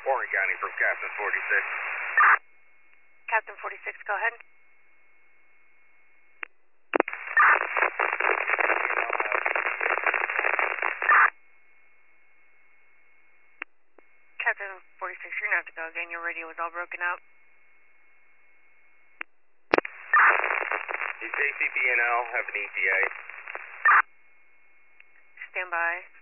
Warren County from Captain 46. Captain 46, go ahead. Captain 46, you're gonna have to go again. Your radio was all broken up. Is ACPNL have an ETA? Stand by.